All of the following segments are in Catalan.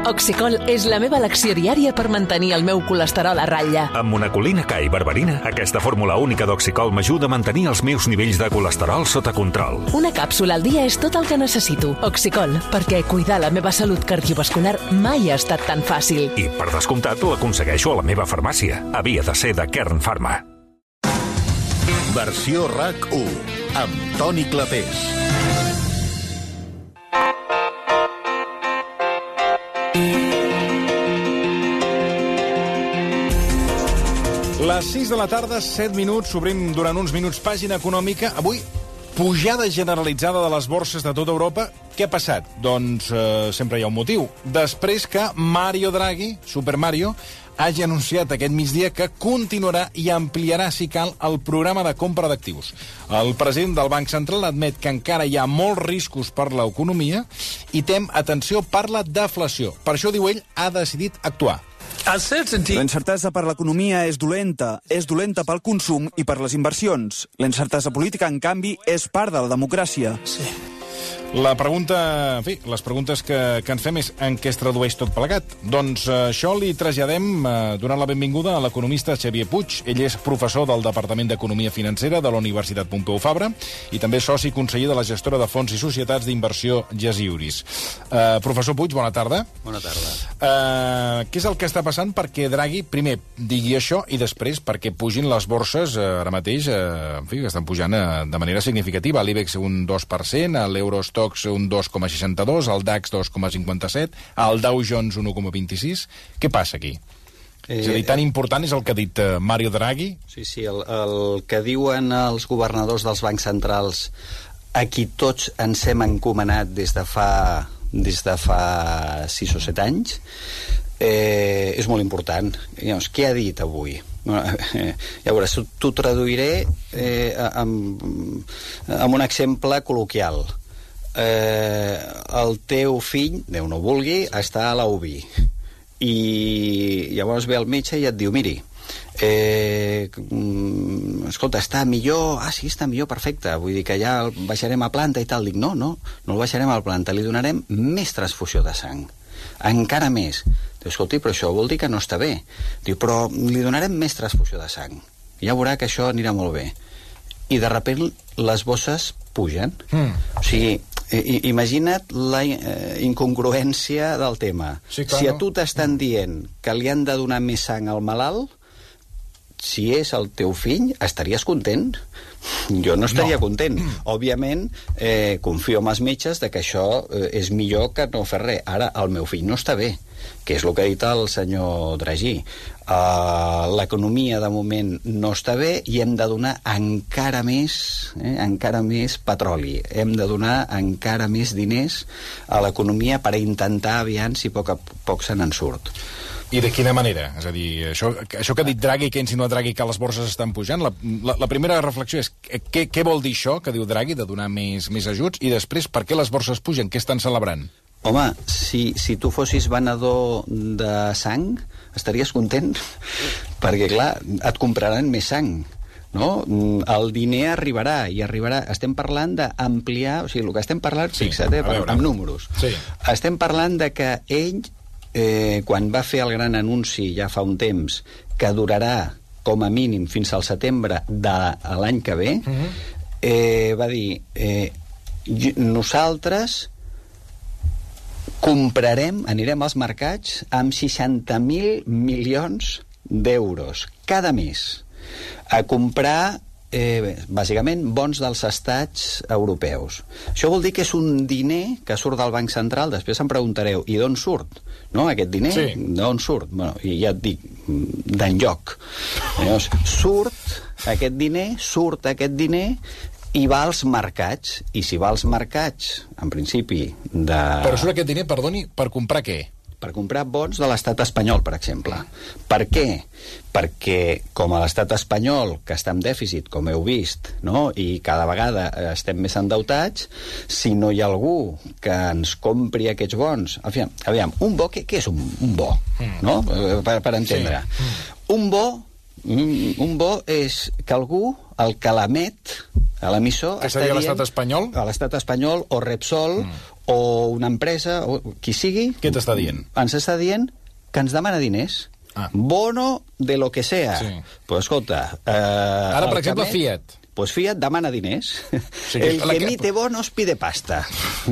Oxicol és la meva elecció diària per mantenir el meu colesterol a ratlla. Amb monacolina K i berberina, aquesta fórmula única d'Oxicol m'ajuda a mantenir els meus nivells de colesterol sota control. Una càpsula al dia és tot el que necessito. Oxicol, perquè cuidar la meva salut cardiovascular mai ha estat tan fàcil. I, per descomptat, l'aconsegueixo a la meva farmàcia. Havia de ser de Kern Pharma. Versió RAC1, amb Toni Clapés. Les 6 de la tarda, 7 minuts, obrim durant uns minuts pàgina econòmica. Avui, pujada generalitzada de les borses de tota Europa. Què ha passat? Doncs sempre hi ha un motiu. Després que Mario Draghi, Super Mario, hagi anunciat aquest migdia que continuarà i ampliarà, si cal, el programa de compra d'actius. El president del Banc Central admet que encara hi ha molts riscos per l'economia i tem, atenció, per la deflació. Per això, diu ell, ha decidit actuar. La incertesa per l'economia és dolenta pel consum i per les inversions. La incertesa política, en canvi, és part de la democràcia. Sí. La pregunta, en fi, les preguntes que ens fem és en què es tradueix tot plegat. Doncs això li traslladem donant la benvinguda a l'economista Xavier Puig. Ell és professor del Departament d'Economia Financera de la Universitat Pompeu Fabra i també soci conseller de la gestora de fons i societats d'inversió Gesiuris. Professor Puig, bona tarda. Bona tarda. Què és el que està passant perquè Draghi, primer, digui això i després perquè pugin les borses ara mateix, en fi, que estan pujant de manera significativa. L'IBEX un 2%, l'Eurostoxx un 2,62, el DAX 2,57, el Dow Jones un 1,26. Què passa aquí? És a dir, tan important és el que ha dit Mario Draghi? Sí, el que diuen els governadors dels bancs centrals a qui tots ens hem encomanat des de fa 6 o 7 anys és molt important. Llavors, què ha dit avui? Llavors, t'ho traduiré amb un exemple col·loquial. El teu fill, Déu no vulgui, està a la UBI i llavors ve el metge i et diu, miri, escolta, està millor, sí, està millor, perfecte, vull dir que ja el baixarem a planta i tal. Dic, no el baixarem a planta, li donarem més transfusió de sang, encara més. Diu, escolti, però això vol dir que no està bé. Diu, però li donarem més transfusió de sang, ja veurà que això anirà molt bé. I de sobte les bosses pugen. O sigui, imagina't la incongruència del tema. Sí, clar, si a tu t'estan dient que li han de donar més sang al malalt, si és el teu fill, estaries content? Jo no estaria content. Òbviament, confio en els metges de que això és millor que no fer res. Ara, el meu fill no està bé, que és el que ha dit el senyor Draghi. L'economia, de moment, no està bé i hem de donar encara més petroli. Hem de donar encara més diners a l'economia per intentar, aviam, si a poc a poc se n'en surt. I de quina manera? És a dir, això que ha dit Draghi, que ha insinuat Draghi, que les borses estan pujant, la primera reflexió és què vol dir això que diu Draghi, de donar més ajuts, i després, per què les borses pugen? Què estan celebrant? Home, si tu fossis venedor de sang, estaries content, perquè, clar, et compraran més sang, no? El diner arribarà, i arribarà. Estem parlant d'ampliar, o sigui, el que estem parlant, sí, fixa't, amb números. Sí. Estem parlant de que ell, quan va fer el gran anunci ja fa un temps, que durarà com a mínim fins al setembre de l'any que ve, va dir, nosaltres anirem als mercats amb 60.000 milions d'euros cada mes a comprar bàsicament bons dels estats europeus. Això vol dir que és un diner que surt del Banc Central. Després em preguntareu, i d'on surt? No, aquest diner, sí. D'on surt? Bueno, i ja et dic, d'enlloc. Llavors, surt aquest diner i va als mercats. I si va als mercats, en principi, Però surt aquest diner, perdoni, per comprar què? Per comprar bons de l'estat espanyol, per exemple. Per què? Perquè, com a l'estat espanyol, que està en dèficit, com heu vist, no? I cada vegada estem més endeutats, si no hi ha algú que ens compri aquests bons... Aviam, un bo, què és un bo? No? Per entendre. Sí. Un bo és que algú, el que l'emet, a l'emissor... Que seria l'estat espanyol? A l'estat espanyol, o Repsol, o una empresa, o qui sigui... Què t'està dient? Ens està dient que ens demana diners. Bono de lo que sea. Sí. Pues escolta... Ara, per exemple, Fiat. Pues Fiat demana diners. Sí, el que emite bonos pide pasta.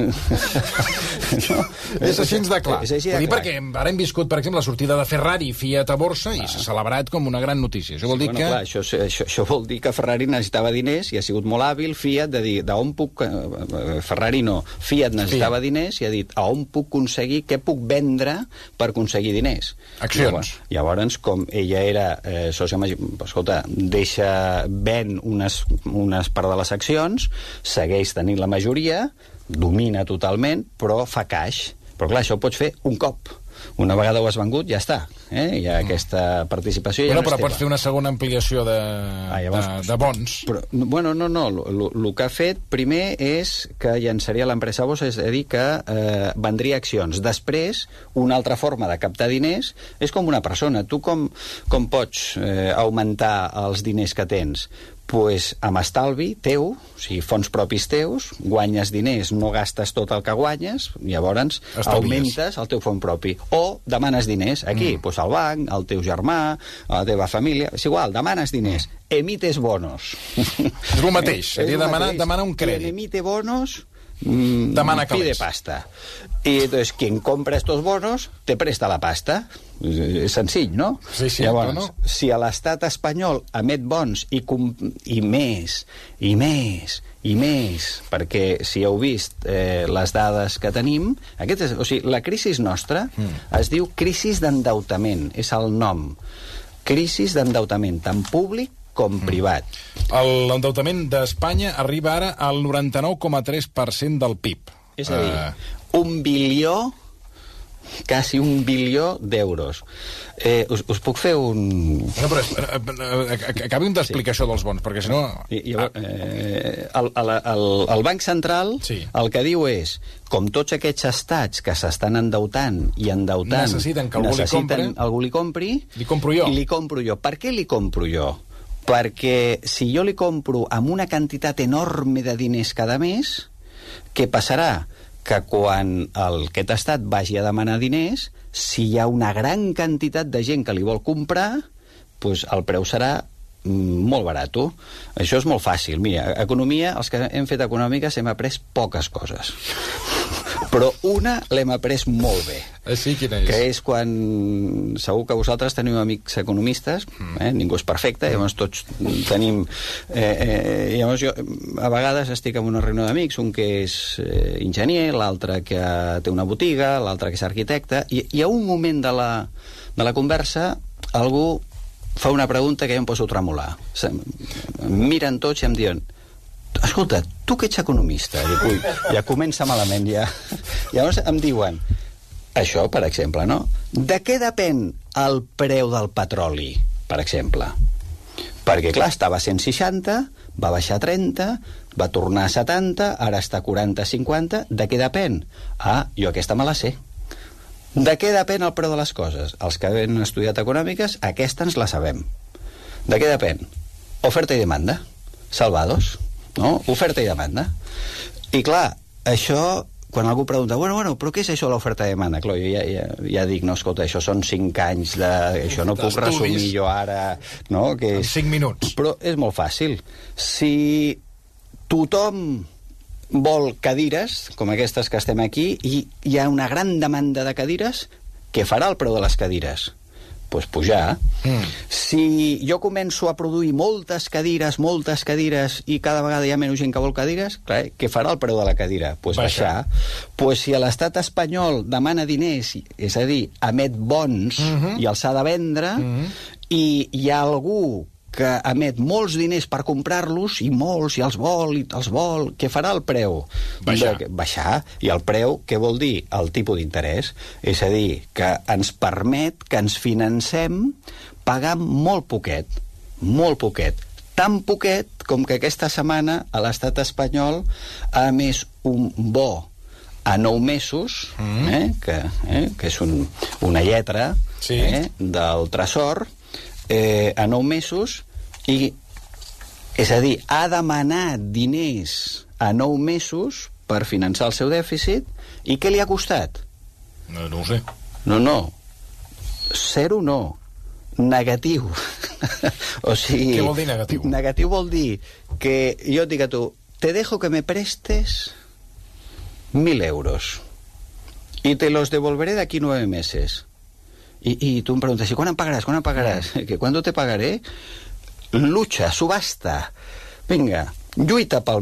No? És així de clar. És així de clar. Perquè ara hem viscut, per exemple, la sortida de Ferrari i Fiat a borsa i s'ha celebrat com una gran notícia. Això vol dir que... Clar, això vol dir que Ferrari necessitava diners i ha sigut molt hàbil Fiat de dir, d'on puc... Ferrari no. Fiat necessitava diners i ha dit, a on puc aconseguir, què puc vendre per aconseguir diners? Accions. Llavors, com ella era sòcia escolta, ven unes part de les accions, segueix tenint la majoria, domina totalment, però fa caix. Però clar, això ho pots fer un cop. Una vegada ho has vengut, ja està. Hi ha aquesta participació. Ja però pots fer una segona ampliació de bons. Però, bueno, no. El que ha fet primer és que llançaria l'empresa a borsa, és a dir, que vendria accions. Després, una altra forma de captar diners és com una persona. Tu com pots augmentar els diners que tens? Pues amb estalvi teu, o sigui, fons propis teus, guanyes diners, no gastes tot el que guanyes, llavors augmentes el teu fons propi. O demanes diners, aquí, pues al banc, al teu germà, a la teva família, és igual, demanes diners, emites bonos. És el mateix, seria demanar un crèdit. Quien emite bonos... pide pasta. Y entonces quien compra estos bonos te presta la pasta. És senzill, no? Sí, llavors, no? Si a l'estat espanyol emet bons i més, perquè si heu vist les dades que tenim, la crisi nostra es diu crisi d'endeutament, és el nom. Crisi d'endeutament, tant públic com privat. L'endeutament d'Espanya arriba ara al 99,3% del PIB. És a dir, 1 bilió, quasi 1 bilió d'euros. Us puc fer un... No, però acabem d'explicar això dels bons, perquè si no... El Banc Central el que diu és, com tots aquests estats que s'estan endeutant i endeutant... Necessiten que algú li compri... Li compro jo. I li compro jo. Per què li compro jo? Perquè si jo li compro amb una quantitat enorme de diners cada mes, què passarà? Que quan aquest estat vagi a demanar diners, si hi ha una gran quantitat de gent que li vol comprar, doncs el preu serà molt barat. Això és molt fàcil. Mira, economia, els que hem fet econòmiques hem après poques coses. Però una l'hem après molt bé. Sí, quina és? Que és quan... Segur que vosaltres teniu amics economistes, ningú és perfecte, llavors tots tenim... Llavors jo a vegades estic en una reunió d'amics, un que és enginyer, l'altre que té una botiga, l'altre que és arquitecte, i a un moment de la conversa algú fa una pregunta que jo em poso a tremolar. Miren tots i em diuen: escolta, tu que ets economista? I dic, ui, ja comença malament, ja. Llavors em diuen, això, per exemple, no? De què depèn el preu del petroli, per exemple? Perquè, clar, estava a 160, va baixar a 30, va tornar a 70, ara està a 40, 50, de què depèn? Jo aquesta me la sé. De què depèn el preu de les coses? Els que han estudiat econòmiques, aquesta ens la sabem. De què depèn? Oferta i demanda. Salvados. No? Oferta i demanda. I clar, això, quan algú pregunta, bueno, però què és això l'oferta i demanda? Clar, jo ja dic, no, escolta, això són 5 anys de... Això no puc resumir jo ara, no? Que és... 5 minuts. Però és molt fàcil. Si tothom vol cadires, com aquestes que estem aquí, i hi ha una gran demanda de cadires, què farà el preu de les cadires? Doncs pujar. Si jo començo a produir moltes cadires, i cada vegada hi ha menys gent que vol cadires, clar, què farà el preu de la cadira? Doncs baixar. Doncs si l'estat espanyol demana diners, és a dir, emet bons i els ha de vendre, i hi ha algú que emet molts diners per comprar-los, i molts, i els vol, què farà el preu? Baixar. I el preu, què vol dir? El tipus d'interès. És a dir, que ens permet que ens financem pagant molt poquet. Tan poquet com que aquesta setmana a l'estat espanyol ha emès un bo a 9 mesos, que és una lletra del tresor, a 9 mesos, i és a dir, ha demanat diners a 9 mesos per finançar el seu dèficit, i què li ha costat? No ho sé. No. Zero no. Negatiu. O sigui... Què vol dir negatiu? Negatiu vol dir que jo et dic a tu, te dejo que me prestes 1.000 euros y te los devolveré de aquí 9 meses. Y tú me preguntas, ¿y cuándo pagarás? ¿Cuándo pagarás? ¿Que cuándo te pagaré? Lucha, subhasta. Vinga, lluita per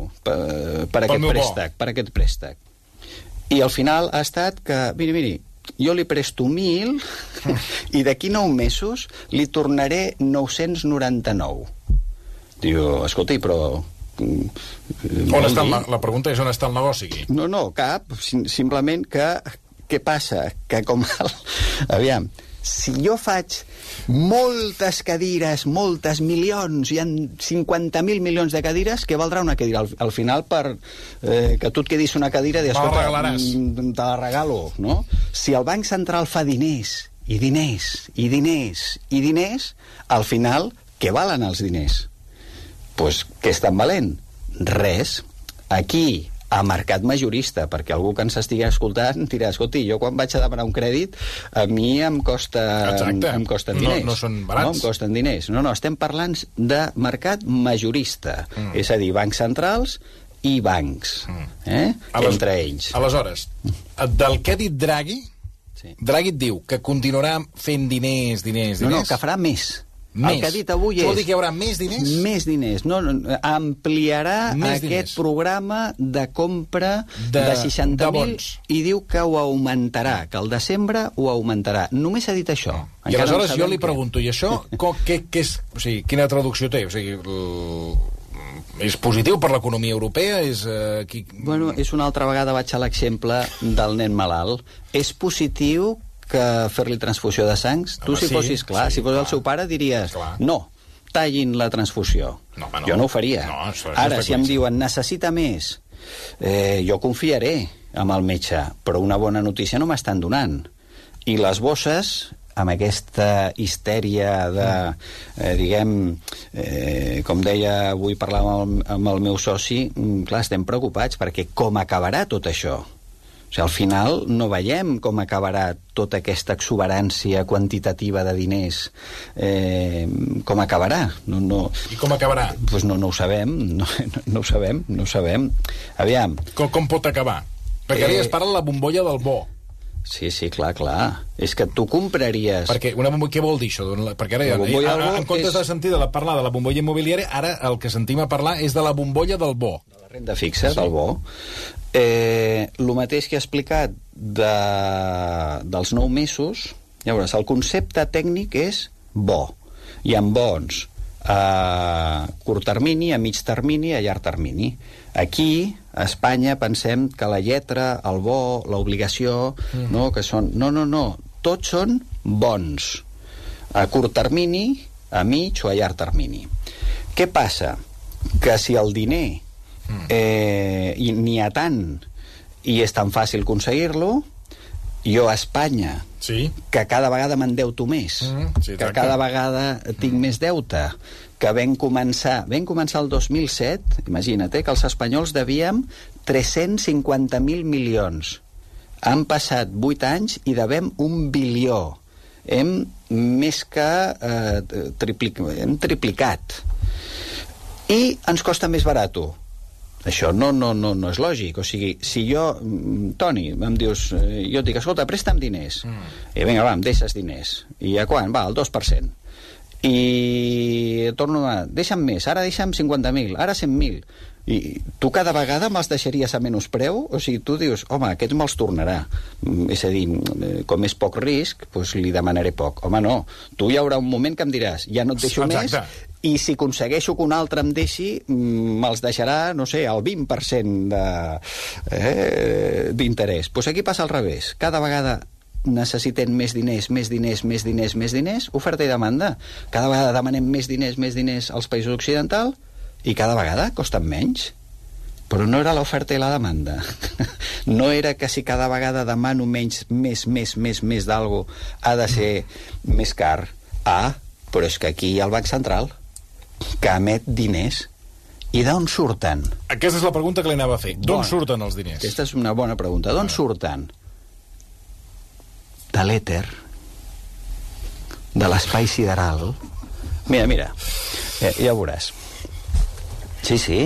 aquest préstec. I al final ha estat que, miri, jo li presto 1.000 i d'aquí 9 mesos li tornaré 999. Diu, escolta, però... On està la pregunta és on està el negoci aquí? No, cap. Simplement que... Què passa? Que com... Aviam, si jo faig moltes cadires, moltes milions, hi ha 50.000 milions de cadires, què valdrà una cadira? Al final, per que tu et quedis una cadira, dius, escolta, te la regalo, no? Si el Banc Central fa diners, i diners, i diners, i diners, al final, què valen els diners? Pues, què estan valent? Res. Aquí, a mercat majorista, perquè algú que ens estigui escoltant dirà, escolti, jo quan vaig a demanar un crèdit a mi em costen diners. No són barats. No, em costen diners. No, estem parlant de mercat majorista. És a dir, bancs centrals i bancs. Entre ells. Aleshores, del que ha dit Draghi, Draghi et diu que continuarà fent diners. No, que farà més. El que ha dit avui és... Vol dir que hi haurà més diners? Més diners. No, ampliarà aquest programa de compra de 60.000 i diu que ho augmentarà, que al desembre ho augmentarà. Només ha dit això. I aleshores jo li pregunto, i això què és? O sigui, quina traducció té? O sigui, és positiu per l'economia europea? Bueno, és una altra vegada vaig a l'exemple del nen malalt. És positiu que fer-li transfusió de sangs, tu si fossis si fos el seu pare diries, no, tallin la transfusió. Jo no ho faria. Ara, si em diuen, necessita més, jo confiaré amb el metge, però una bona notícia no m'estan donant. I les bosses, amb aquesta histèria de, com deia, avui parlàvem amb el meu soci, clar, estem preocupats, perquè com acabarà tot això? O sigui, al final no veiem com acabarà tota aquesta exuberància quantitativa de diners. Com acabarà? I com acabarà? Pues no ho sabem. No ho sabem. Aviam. Com pot acabar? Perquè ara ja es parla de la bombolla del bo. Sí, clar. És que tu compraries... Perquè què vol dir això? Perquè ara, en comptes de sentir parlar de la bombolla immobiliària, ara el que sentim a parlar és de la bombolla del bo. De la renda fixa, del bo. El mateix que he explicat dels 9 mesos, llavors, el concepte tècnic és bo. Hi ha bons a curt termini, a mig termini, a llarg termini. Aquí, a Espanya, pensem que la lletra, el bo, l'obligació, que són... No. Tots són bons. A curt termini, a mig o a llarg termini. Què passa? Que si el diner n'hi ha tant i és tan fàcil aconseguir-lo, jo a Espanya, que cada vegada m'endeuto més, que cada vegada tinc més deute, que vam començar el 2007, imagina't, que els espanyols devíem 350.000 milions. Han passat 8 anys i devem 1 bilió. Hem més que triplicat. I ens costa més barat. Això no és lògic. O sigui, si jo, Toni, em dius, jo et dic, escolta, presta'm diners. I vinga, va, em deixes diners. I a quan? Va, al 2%. I torno a... Deixa'm més, ara deixa'm 50.000, ara 100.000. I tu cada vegada me'ls deixaries a menys preu? O sigui, tu dius, home, aquests me'ls tornarà. És a dir, com és poc risc, doncs li demanaré poc. Home, no, tu hi haurà un moment que em diràs, ja no et deixo més, i si aconsegueixo que un altre em deixi, me'ls deixarà, no sé, el 20% d'interès. Doncs aquí passa al revés. Cada vegada necessitem més diners, oferta i demanda. Cada vegada demanem més diners als països occidentals i cada vegada costen menys. Però no era l'oferta i la demanda. No era que si cada vegada demano més d'algo ha de ser més car. Però és que aquí hi ha el Banc Central que emet diners I d'on surten? Aquesta és la pregunta que li anava a fer. D'on surten els diners? Aquesta és una bona pregunta. D'on surten? De l'èter, de l'espai sideral. Mira, ja veuràs. Sí.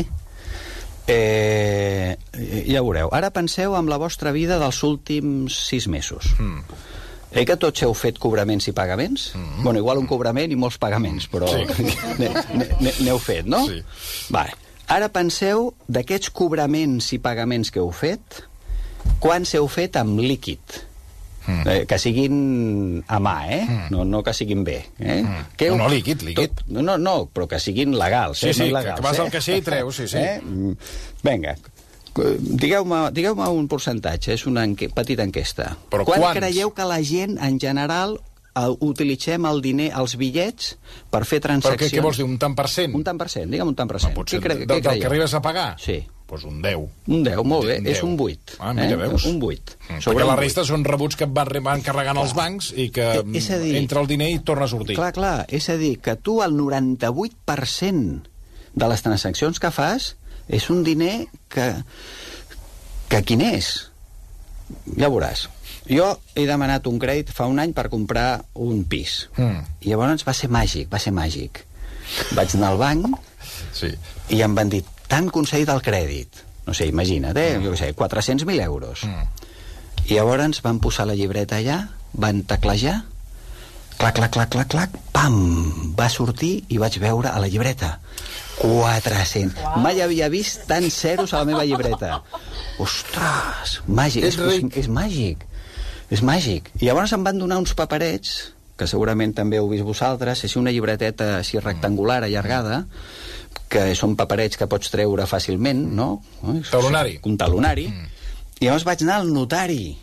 Ja veureu. Ara penseu en la vostra vida dels últims 6 mesos. Que tots heu fet cobraments i pagaments? Bueno, igual un cobrament i molts pagaments, però n'heu fet, no? Sí. Vale. Ara penseu d'aquests cobraments i pagaments que heu fet, quants heu fet amb líquid? Que siguin a mà, no que siguin bé. No, líquid. No, però que siguin legals. Sí, no il·legals, que vas al caixer i treus, sí. Vinga, digueu-me un percentatge, és una petita enquesta. Però Quan quants? creieu que la gent, en general, utilitzem el diner, els bitllets, per fer transaccions? Però què vols dir, un tant per cent? Un tant per cent, digue'm un tant per cent. Potser Què del que creieu? arribes a pagar? Sí. Doncs un 10. Un 10, molt bé, Un és 10. un 8. Mira, veus? Un 8. Perquè la resta són rebuts que et van carregant els bancs i que És a dir, entra el diner i torna a sortir. Clar, és a dir, que tu el 98% de les transaccions que fas és un diner que quin és? Ja veuràs. Jo he demanat un crèdit fa un any per comprar un pis. I llavors va ser màgic. Vaig anar al banc i em van dir, t'han concedit el crèdit. No sé, imagina't, jo què sé, 400.000 euros. I llavors van posar la llibreta allà, van teclejar, clac, pam! Va sortir i vaig veure a la llibreta 400. Mai havia vist tants zeros a la meva llibreta. Ostres, màgic. És màgic. És màgic. I llavors em van donar uns paperets, que segurament també heu vist vosaltres, és una llibreteta així rectangular, allargada, que són paperets que pots treure fàcilment, no? Talonari. Un talonari. I llavors vaig anar al notari.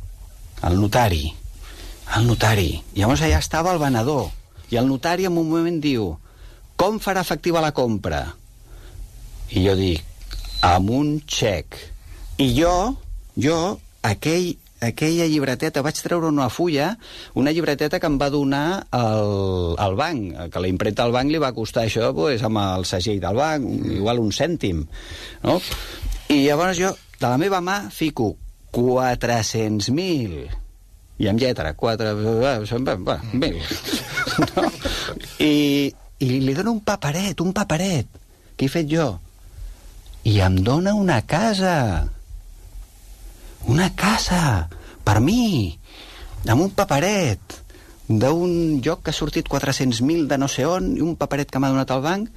I llavors allà estava el venedor. I el notari en un moment diu, com farà efectiva la compra? I jo dic, amb un xec. I jo, aquella llibreteta, vaig treure una fulla, una llibreteta que em va donar el banc, que la impremta al banc li va costar això, pues, amb el segell del banc, igual un cèntim, no? I llavors jo, de la meva mà, fico 400.000, i amb lletra, 4.000, no? I li dono un paperet, que he fet jo, i em dona una casa, per mi, amb un paperet d'un lloc que ha sortit 400.000 de no sé on, i un paperet que m'ha donat al banc.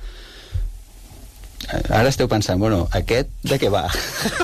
Ara esteu pensant, bueno, aquest de què va?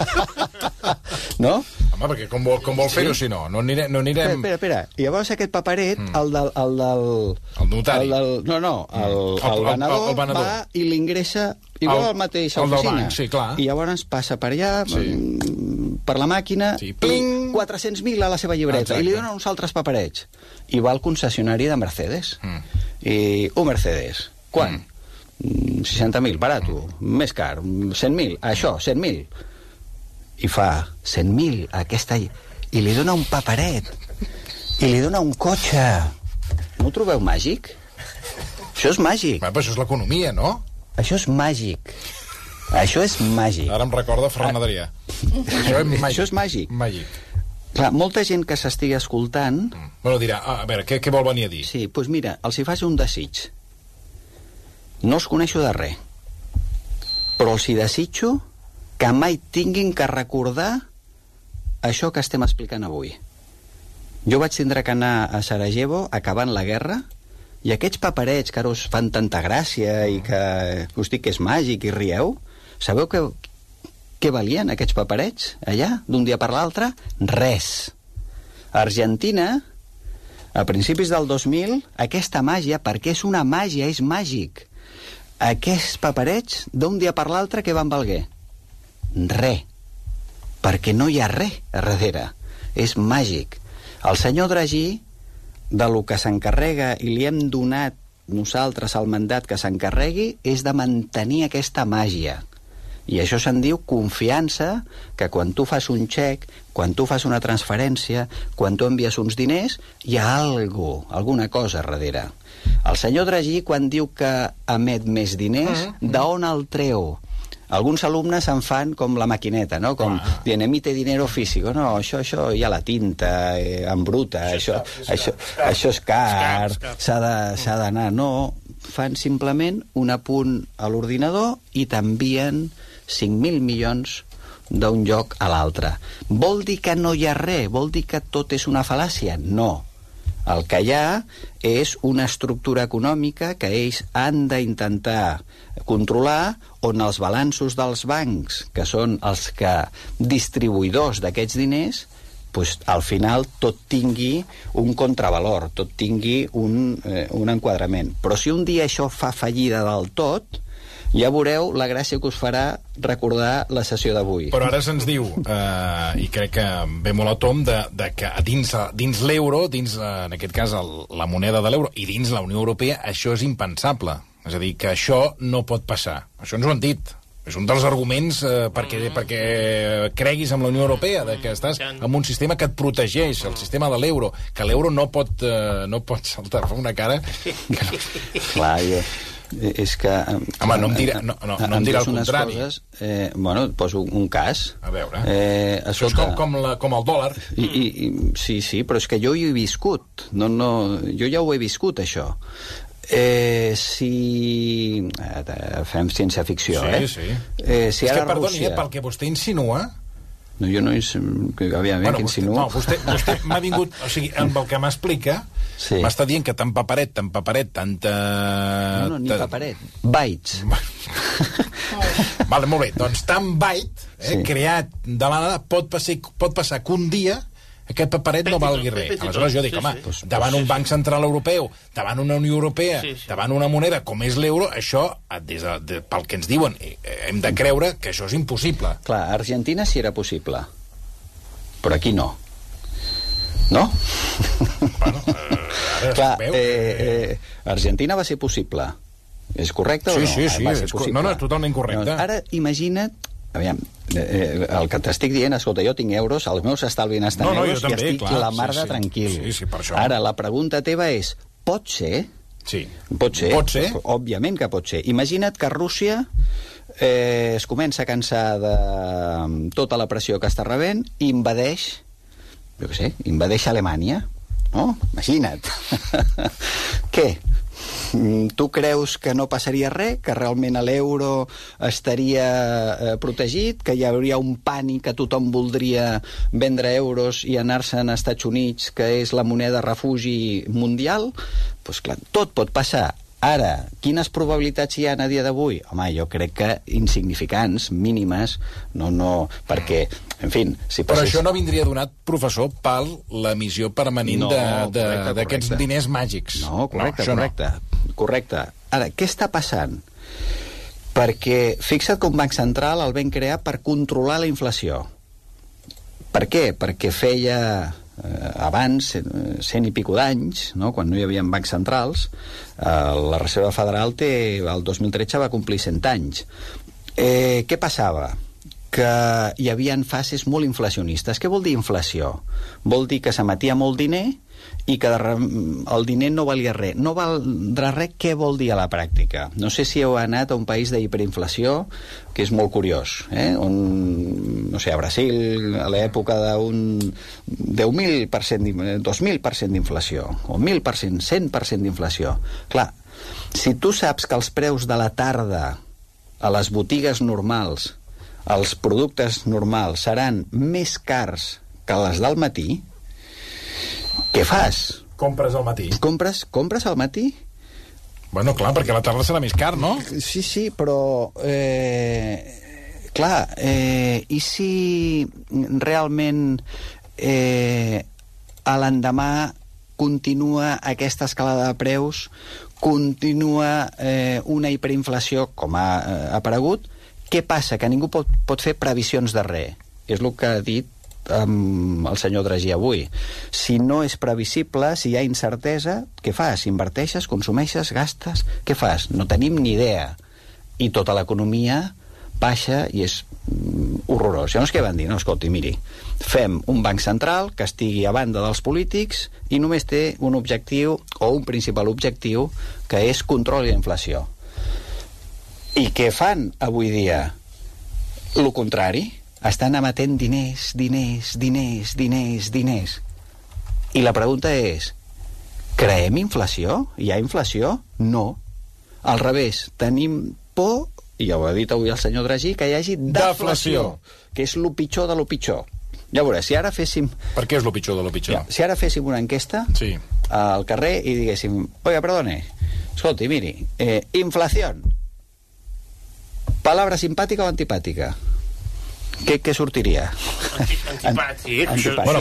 No? Home, perquè com vol fer-ho, si no? No anirem... Espera. I llavors aquest paperet, el notari. El venedor va i l'ingressa igual al mateix oficina. Sí, clar. I llavors passa per allà, per la màquina, i 400.000 a la seva llibreta. Exacte. I li donen uns altres paperets. I va al concessionari de Mercedes. I un Mercedes. Quan? 60.000, barato, més car, 100.000, això, 100.000. I fa 100.000 aquesta... I li dona un paperet. I li dona un cotxe. No ho trobeu màgic? Això és màgic. Però això és l'economia, no? Això és màgic. Això és màgic. Ara em recorda Ferran Adrià. Això és màgic. Clar, molta gent que s'estigui escoltant... Bueno, dirà, a veure, què vol venir a dir? Sí, doncs mira, els hi faig un desig. No els coneixo de res, però els hi desitjo que mai tinguin que recordar això que estem explicant avui. Jo vaig tindre que anar a Sarajevo acabant la guerra, i aquests paperets que ara us fan tanta gràcia i que us dic que és màgic i rieu, sabeu què valien aquests paperets allà, d'un dia per l'altre? Res. A Argentina, a principis del 2000, aquesta màgia, perquè és una màgia, és màgic, aquests paperets, d'un dia per l'altre, què van valguer? Res. Perquè no hi ha res a darrere. És màgic. El senyor Draghi, de lo que s'encarrega i li hem donat nosaltres el mandat que s'encarregui, és de mantenir aquesta màgia. I això se'n diu confiança, que quan tu fas un xec, quan tu fas una transferència, quan tu envies uns diners, hi ha alguna cosa darrere. El senyor Draghi, quan diu que emet més diners, d'on el treu? Alguns alumnes en fan com la maquineta, no? Com dient, emite dinero físico. No, això hi ha la tinta en bruta, això és car, s'ha d'anar. No, fan simplement un apunt a l'ordinador i t'envien 5.000 milions d'un lloc a l'altre. Vol dir que no hi ha res? Vol dir que tot és una fal·làcia? No. El que hi ha és una estructura econòmica que ells han d'intentar controlar, on els balanços dels bancs, que són els que distribuïdors d'aquests diners, doncs, al final tot tingui un contravalor, tot tingui un enquadrament. Però si un dia això fa fallida del tot, ja veureu la gràcia que us farà recordar la sessió d'avui. Però ara se'ns diu, i crec que ve molt a tom, de que dins l'euro, dins, en aquest cas, la moneda de l'euro, i dins la Unió Europea, això és impensable. És a dir, que això no pot passar. Això ens ho han dit. És un dels arguments perquè creguis en la Unió Europea, de que estàs en un sistema que et protegeix, el sistema de l'euro, que l'euro no pot saltar. Fa una cara... Clar, és que... Home, no em dirà el contrari. Coses, et poso un cas. A veure. Això és com el dòlar. Sí, però és que jo hi he viscut. Jo ja ho he viscut, això. Si... fem ciència-ficció, Sí. Si és ara que, perdoni, Rússia... pel que vostè insinua... No, jo no... Aviam, què insinua? No, vostè m'ha vingut... O sigui, amb el que m'explica, m'està dient que tant paperet, tanta... No, ni paperet. Bytes. Vale, molt bé. Doncs tant byte, creat de la nada, pot passar que un dia aquest paperet no valgui res. Aleshores jo dic, home, davant un banc central europeu, davant una Unió Europea, davant una moneda com és l'euro, això, pel que ens diuen, hem de creure que això és impossible. Clar, a Argentina sí era possible, però aquí no. No? Bueno, ara clar, veu. Argentina va ser possible. És correcte o no? Sí, no, totalment correcte. Ara, imagina't, aviam, el que t'estic dient, escolta, jo tinc euros, els meus estalvien estan euros i estic la mar de tranquil. Sí, per això. Ara, la pregunta teva és, pot ser? Sí. Pot ser? Òbviament que pot ser. Imagina't que Rússia es comença a cansar de tota la pressió que està rebent i invadeix, jo què sé, Alemanya, no? Imagina't. Què? Tu creus que no passaria res, que realment l'euro estaria protegit, que hi hauria un pànic, que tothom voldria vendre euros i anar-se'n als Estats Units, que és la moneda refugi mundial? Doncs clar, tot pot passar. Ara, quines probabilitats hi ha a dia d'avui? Home, jo crec que insignificants, mínimes, no, perquè, en fi... Però això no vindria donat, professor, per l'emissió permanent d'aquests diners màgics. No, correcte. Ara, què està passant? Perquè fixa't que un banc central el van crear per controlar la inflació. Per què? Perquè feia... abans, 100 i pico d'anys, no? Quan no hi havia bancs centrals, la Reserva Federal el 2013 va complir 100 anys. Què passava? Que hi havia fases molt inflacionistes. Què vol dir inflació? Vol dir que s'emetia molt diner i que el diner no valia res. No valdrà res, què vol dir a la pràctica? No sé si heu anat a un país d'hiperinflació, que és molt curiós, on, no sé, a Brasil, a l'època d'un 10.000%, 2.000% d'inflació, o 1.000%, 100% d'inflació. Clar, si tu saps que els preus de la tarda a les botigues normals, els productes normals, seran més cars que les del matí, què fas? Compres al matí. Compres al matí? Bueno, clar, perquè a la tarda serà més car, no? Sí, però... clar, i si realment a l'endemà continua aquesta escalada de preus, continua una hiperinflació, com ha aparegut, què passa? Que ningú pot fer previsions de res. És el que ha dit el senyor Draghi avui. Si no és previsible, si hi ha incertesa, què fas? Inverteixes, consumeixes, gastes? Què fas? No tenim ni idea. I tota l'economia baixa i és horrorós. Llavors què van dir? No, escolti, miri, fem un banc central que estigui a banda dels polítics i només té un objectiu, o un principal objectiu, que és control i inflació. I què fan avui dia? el contrari. Estan emetent diners. I la pregunta és, creem inflació? Hi ha inflació? No. Al revés, tenim por, i ja ho ha dit avui el senyor Draghi, que hi hagi deflació, que és el pitjor de lo pitjor. Ja veuràs, si ara féssim... Per què és el pitjor de lo pitjor? Si ara féssim una enquesta al carrer i diguéssim, oiga, perdone, escolti, miri, inflación, palabra simpàtica o antipàtica? Què sortiria? Antipàtic. Bueno,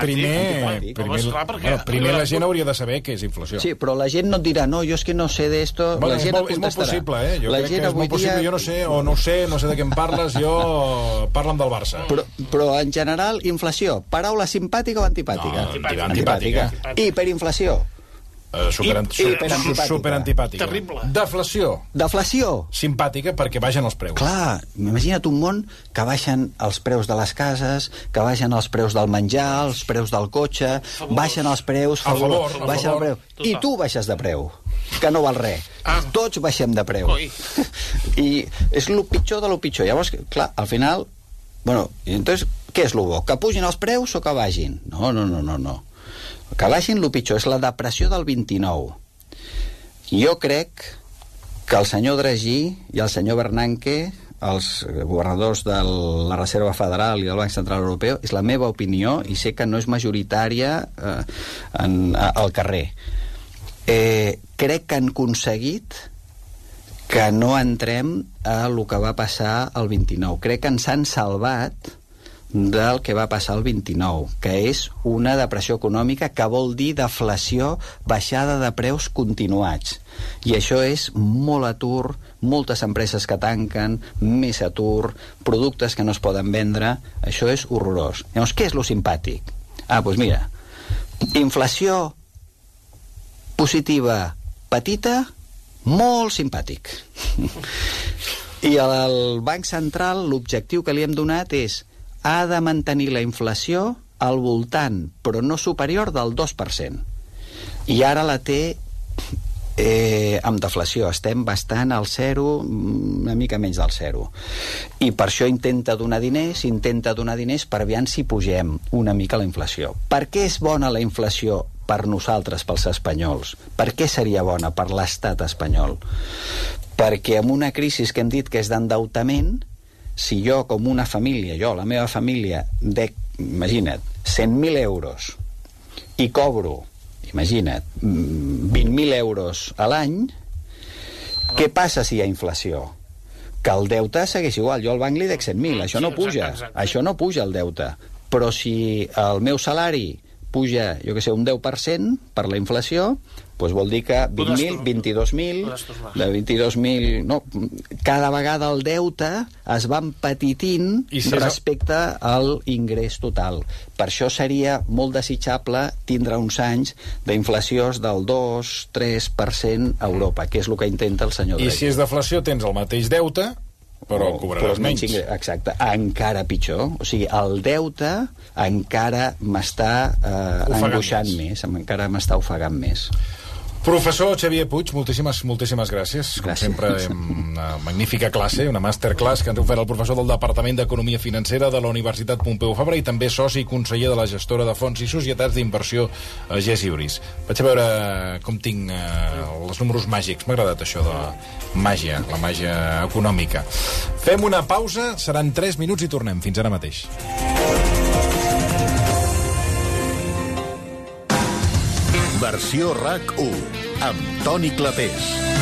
primer la gent hauria de saber què és inflació. Sí, però la gent no et dirà, no, jo és que no sé d'esto. Bueno, la gent és molt possible, Jo crec que és molt possible. Jo no sé de què em parles, parla'm del Barça. Però en general, inflació, paraula simpàtica o antipàtica? No, antipàtica. Hiperinflació. Superantipàtica. Terrible. Deflació. Simpàtica perquè baixen els preus. Clar, imagina't un món que baixen els preus de les cases, que baixen els preus del menjar, els preus del cotxe, baixen els preus... A favor. I tu baixes de preu, que no val res. Tots baixem de preu. I és el pitjor de lo pitjor. Llavors, clar, al final... Bueno, entonces, què és el bo? Que pugin els preus o que baixin? No. Que baixin el pitjor, és la depressió del 29. Jo crec que el senyor Draghi i el senyor Bernanke, els governadors de la Reserva Federal i del Banc Central Europeu, és la meva opinió i sé que no és majoritària al carrer. Crec que han aconseguit que no entrem a el que va passar el 29. Crec que ens han salvat del que va passar el 29, que és una depressió econòmica que vol dir deflació, baixada de preus continuats. I això és molt atur, moltes empreses que tanquen, més atur, productes que no es poden vendre. Això és horrorós. Llavors, què és lo simpàtic? Doncs mira, inflació positiva petita, molt simpàtic. I al Banc Central l'objectiu que li hem donat és ha de mantenir la inflació al voltant, però no superior del 2%. I ara la té amb deflació. Estem bastant al zero, una mica menys del zero. I per això intenta donar diners per aviam si pugem una mica la inflació. Per què és bona la inflació per nosaltres, pels espanyols? Per què seria bona per l'estat espanyol? Perquè amb una crisi que hem dit que és d'endeutament, si jo, com una família, la meva família, imagina't, 100.000 euros i cobro, imagina't, 20.000 euros a l'any, què passa si hi ha inflació? Que el deute segueix igual. Jo al banc li dec 100.000, això no puja. Això no puja el deute. Però si el meu salari puja, jo què sé, un 10% per la inflació, doncs vol dir que 20.000, 22.000, de 22.000... No, cada vegada el deute es va empetitint respecte al ingrés total. Per això seria molt desitjable tindre uns anys d'inflacions del 2-3% a Europa, que és el que intenta el senyor Draghi. I si és deflació tens el mateix deute, però cobraràs menys. Exacte, encara pitjor. O sigui, el deute encara m'està angoixant més, encara m'està ofegant més. Professor Xavier Puig, moltíssimes gràcies. Com sempre, una magnífica classe, una masterclass que ens ha ofert el professor del Departament d'Economia Financera de la Universitat Pompeu Fabra i també soci i conseller de la gestora de fons i societats d'inversió GES Iuris. Vaig a veure com tinc els números màgics. M'ha agradat això de la màgia econòmica. Fem una pausa, seran 3 minuts i tornem. Fins ara mateix. Versió RAC 1 amb Toni Clapés.